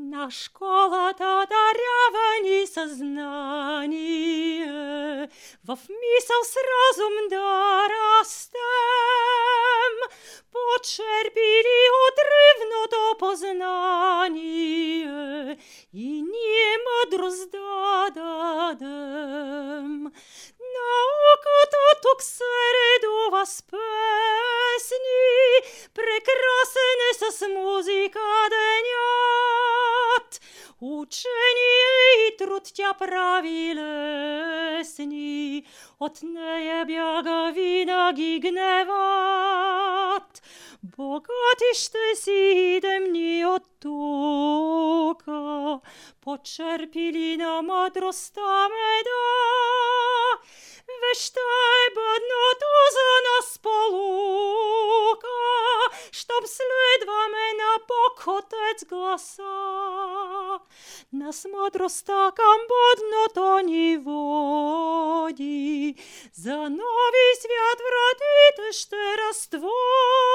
На школата дарява ни съзнание, в мисъл с разум да растем, почерпили от древното познание и ние мъдрост да дадем. Науката тук се редува с песни, прекрасен е с музика денят. Учение и труд тя прави лесни, от нея бяга винаги гневът. Богати ще си идем ни от тука, почерпили на мъдростта меда. Вещта е бъдното за нас полука, щом следваме на Бог Отец гласа. Нас мъдростта към бъдното ни води, за нови свят вратите ще разтвори.